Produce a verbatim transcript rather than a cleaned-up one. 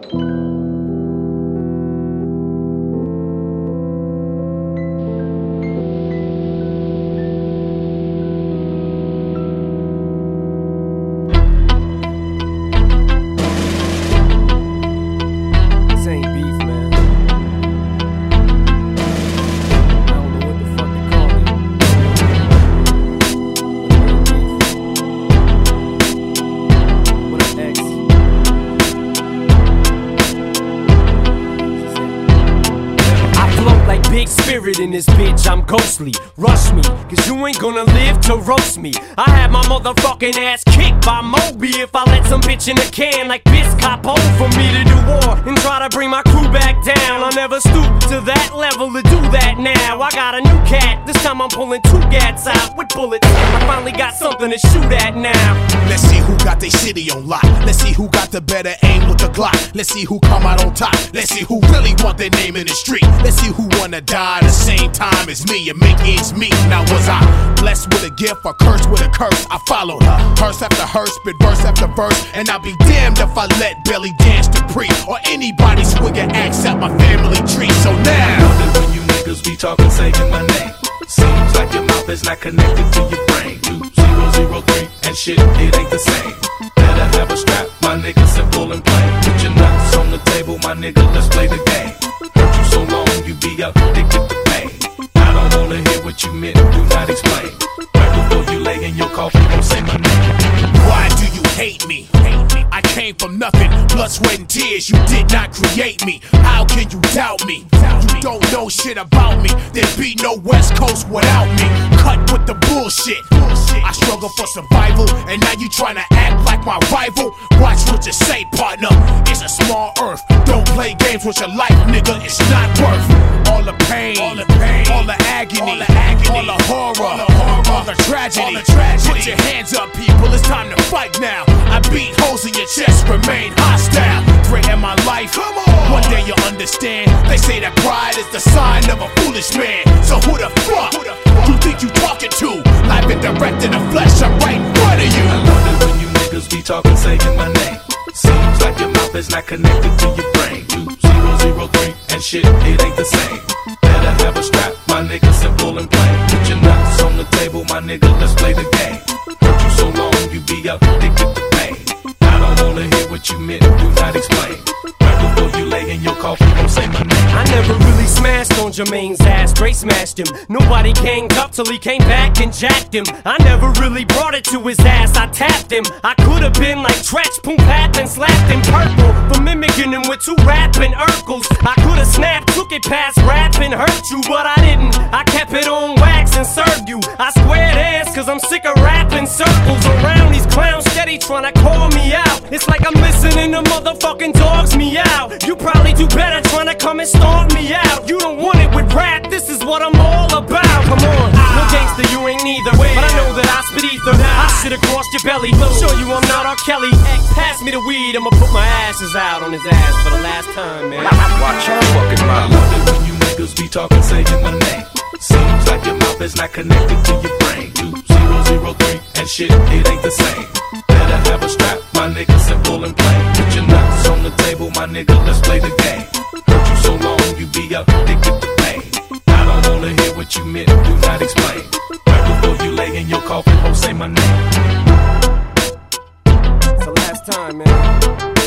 Big spirit in this bitch, I'm ghostly. Rush me, cause you ain't gonna live to roast me. I had my motherfucking ass kicked by Moby if I let some bitch in a can like Biscopo for me to do war and try to bring my crew back down. I never stooped to that level to do that now. I got a new cat, this time I'm pulling two gats out with bullets. I finally got something to shoot at now. Let's see who got their city on lock. Let's see who got the better aim with the Glock. Let's see who come out on top. Let's see who really want their name in the street. Let's see who wanna die the same time as me and make ends meet. Now was I blessed with a gift or cursed with a curse? I followed her, hearse after hearse, spit verse after verse, and I'll be damned if I let Belly Dance to Pre or anybody swing an axe at my family tree. So now, when you niggas be talking, saying my name, seems like your mouth is not connected to your brain. Two zero zero three and shit, it ain't the same. Better have a strap, my nigga, simple and plain. Put your nuts on the table, my nigga, let's play the game. Hurt you so long, you be addicted to pain. I don't wanna hear what you meant, do not explain. Right before you lay in your coffin, don't say my name. Why do you hate me? Hate me? I came from nothing, blood, sweat, and tears. You did not create me. How can you doubt me? You don't know shit about me. There'd be no West Coast without me. Cut with the bullshit. I struggle for survival, and now you tryna act like my rival. Watch what you say, partner. It's a small earth. Don't play games with your life, nigga. It's not worth all the pain, all the pain, all the agony, all the, agony, all the horror, all the, horror, all the tragedy. All the tragedy. Put your hands up, people. It's time to fight now. I beat holes in your chest, remain hostile. Threaten my life. Come on. One day you'll understand. They say that pride is the sign of a foolish man. So who the fuck, who the fuck you think you talking to? Live and direct in the flesh, I'm right in front of you. I wonder when you niggas be talking, saying my name. Seems like your mouth is not connected to your brain. Two zero zero three and shit, it ain't the same. Better have a strap, my nigga, simple and plain. Put your nuts on the table, my nigga, let's play the game. Hurt you so long, you be addicted to pain. I don't wanna hear what you meant, do not explain. Right before you lay in your coffin, don't say my name. I never really smashed on Jermaine's ass, straight smashed him. Nobody ganged up till he came back and jacked him. I never really brought it to his ass, I tapped him. I could've been like Tretch, Poom Pat, and slapped him purple for mimicking him with two rapping Urkels. I could've snapped, took it past rap and hurt you, but I didn't. I kept it on wax and served you. I squared ass cause I'm sick of rapping circles around these clowns steady trying to call me out. It's like I'm listening to motherfucking dogs me out. You probably do better trying to come and stomp me out. You don't want it with rap, this is what I'm all about. Come on, no gangster, you ain't neither. But I know that I spit ether. I shit across your belly. Show you I'm not R. Kelly. Pass me the weed, I'ma put my ashes out on his ass for the last time, man. Watch your fucking mouth. I love it when you niggas be talking, saying my name. Seems like your mouth is not connected to your brain. Two zero zero three and shit, it ain't the same. Better have a strap, my nigga, simple and plain. Put your nuts on the table, my nigga, let's play the game. Hurt you so long, you be addicted to pain. I don't wanna hear what you meant, do not explain. Right before you lay in your coffin, don't say my name. It's the last time, man.